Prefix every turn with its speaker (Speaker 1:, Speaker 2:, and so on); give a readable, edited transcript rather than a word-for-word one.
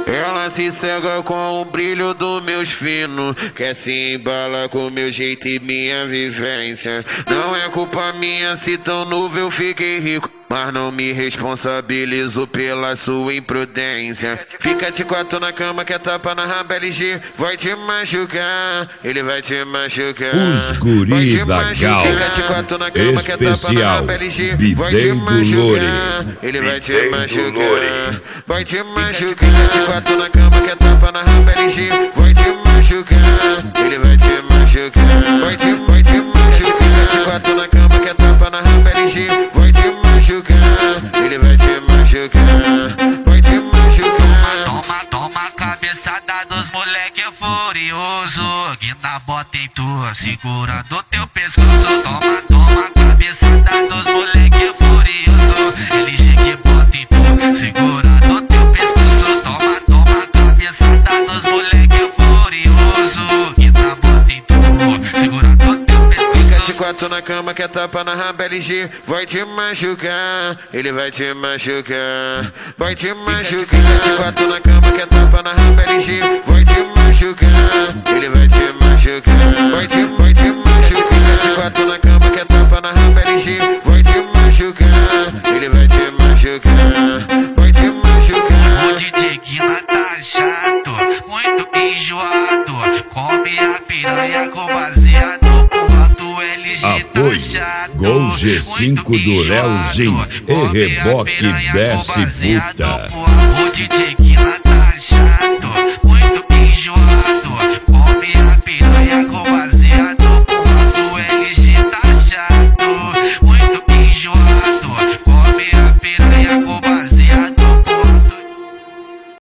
Speaker 1: Ela se cega com o brilho dos meus finos, quer se embala com meu jeito e minha vivência. Não é culpa minha se tão novo eu fiquei rico, mas não me responsabilizo pela sua imprudência. Fica de quatro na cama, quer tapa na raba LG, vai te machucar, ele vai te machucar.
Speaker 2: Os guri da Gal, especial Bidei do Lore.
Speaker 1: Ele vai te machucar, vai te machucar. Fica de quatro na cama, quer tapa na raba LG, vai te machucar, ele vai te machucar, vai te machucar. Fica de quatro na cama, quer tapa na raba LG, vai te machucar, ele vai te machucar, vai te machucar.
Speaker 3: Toma cabeçada dos moleque furioso, que na bota em tua, segurando teu pescoço. Toma cabeçada dos moleque furioso, ele chega e bota em tu, segurando teu pescoço. Toma cabeçada dos moleque furioso, que na bota em tu, segurando teu pescoço.
Speaker 1: Fica de quatro na cama, quer tapa na raba LG, vai te machucar, ele vai te machucar, vai te machucar. Fica de quatro na cama, quer tapa na raba LG, vai te machucar, ele vai te machucar, vai te machucar. Fica de quatro na cama, quer tapa na raba LG, vai te machucar, ele vai te machucar, vai te machucar.
Speaker 3: O DJ Guina tá chato, muito enjoado, come a piranha com baseado.
Speaker 2: Apoio Gol G5 do Leozinho e reboque desce puta.
Speaker 3: O DJ